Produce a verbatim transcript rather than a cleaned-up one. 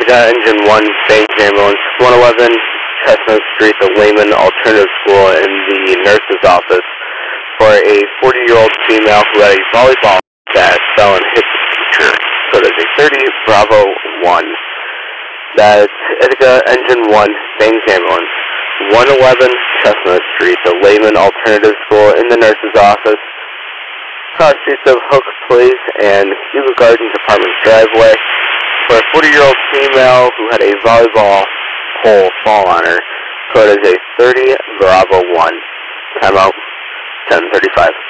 Ithaca Engine one, Banks Ambulance, one eleven Chestnut Street, the Lehman Alternative School, in the nurse's office for a forty-year-old female who had a volleyball that fell and hit the teacher. So there's a thirty Bravo one. That's Ithaca Engine one, Banks Ambulance, one eleven Chestnut Street, the Lehman Alternative School, in the nurse's office, cross streets of Hook Place and Hugo Gardens Apartments driveway, for a forty-year-old female who had a volleyball pole fall on her. Code is a thirty Bravo one. Timeout ten thirty-five.